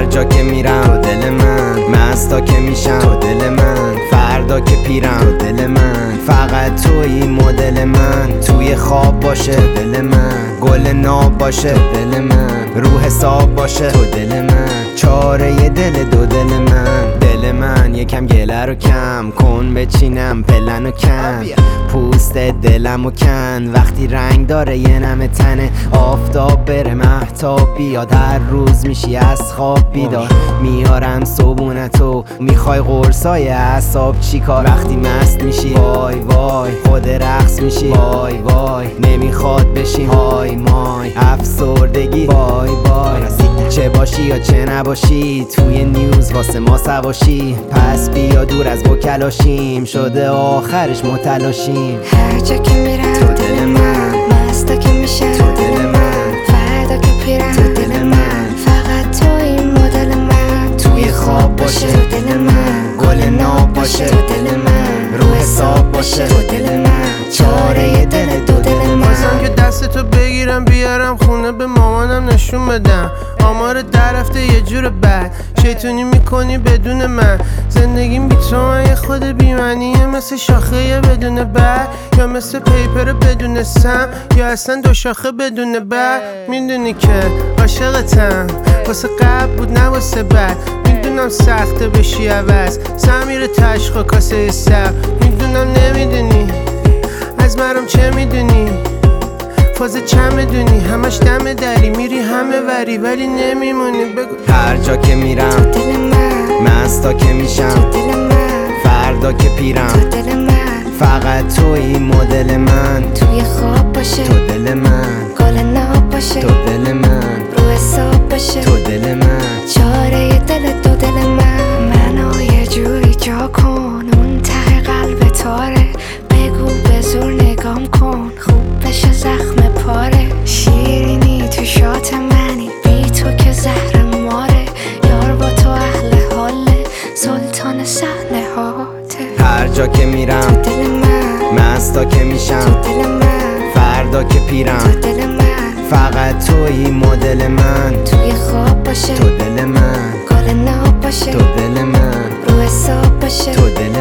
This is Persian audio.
جا که میرم تو دل من، مستا که میشم تو دل من، فردا که پیرم تو دل من، فقط توی مدل من، توی خواب باشه تو دل من، گل ناب باشه تو دل من، رو حساب باشه تو دل من، چاره دل دو دل من. دل من یکم گله رو کم کن، بچینم پلن و کن، پوست دلم و کن، وقتی رنگ داره یه نم تنه، آفتاب بره مهتاب بیاد، هر روز میشی از خواب بیدار، میارم صبونتو، میخوای قرصای اعصاب چیکار، وقتی مست میشی وای وای خود رقص میشی وای وای، نمیخواد بشی های مای، افسردگی وای وای، چه باشی یا چه نباشی توی نیوز واسه ما سواشی، پس بیا دور از بکلاشیم، شده آخرش متلاشیم. هر جا که میرم تو دل من، مستا که میشم تو دل من، فردا که پیرم تو دل من، فقط تو این مدل من، توی خواب باشه تو دل من، گل ناب باشه تو دل من، رو حساب باشه تو دل من، چاره دل دو دل من. بازم که دستتو بگیرم بیارم خونه به مامانم نشون بدم، آمار در رفته یه جور بد، شیطونی میکنی بدون من، زندگیم بی تو من یه خود بیمعنیه، مثل شاخه بدون بر، یا مثل پیپر بدون سم، یا اصلا دو شاخه بدون بر. میدونی که عاشقتم، واسه قبل بود نه واسه بعد، میدونم سخته بشی عوض، سمیر تشخ و کاسه سب، میدونم نمیدونی از مرم چه میدونی، فاز چه میدونی، همش دم دری میری همه وری ولی نمیمونی. بگو هر جا که میرم دل من، مستا که میشم دل من، فردا که پیرم تو دل من، فقط توی مدل من، توی خواب باشه تو دل من، گل ناب باشه تو دل من، رو حساب باشه تو دل من، چاره دل دو دل من. منو یه جوری جا کن اون ته قلب تاره، بگو به زور نگام کن خوب بشه زخم پاره، شیرینی تو شات منی بی تو که زهر ماره، یار با تو اهل حاله سلطان صحنه هاته. هر جا که میرم دل من، مستا که میشم دل من، فردا که پیرم دل من، فقط توی مدل من، توی خواب باشه تو دل من، گل ناب باشه تو دل من، رو حساب باشه تو دل